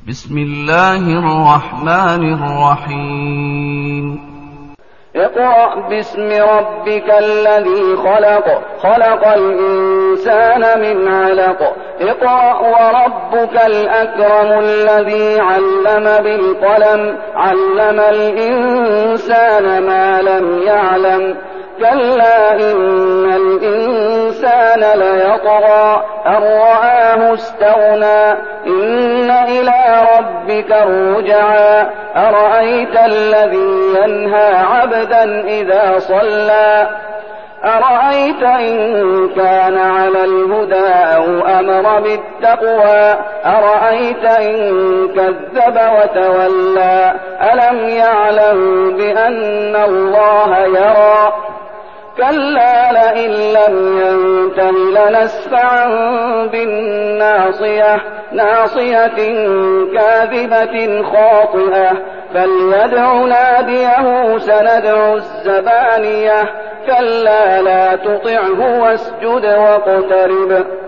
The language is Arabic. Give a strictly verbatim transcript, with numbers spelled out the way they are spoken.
بسم الله الرحمن الرحيم اقرأ باسم ربك الذي خلق خلق الإنسان من علق اقرأ وربك الأكرم الذي علم بالقلم علم الإنسان ما لم يعلم كلا إن الإنسان ليطغى أن رآه استغنى إن إلى ربك الرجعى أرأيت الذي ينهى عبدا إذا صلى أرأيت إن كان على الهدى أو أمر بالتقوى أرأيت إن كذب وتولى ألم يعلم بأن الله يرى كلا لئن لم ينته لنسفعا بالناصية ناصية كاذبة خاطئة فليدع ناديه سندع الزبانية كلا لا تطعه واسجد واقترب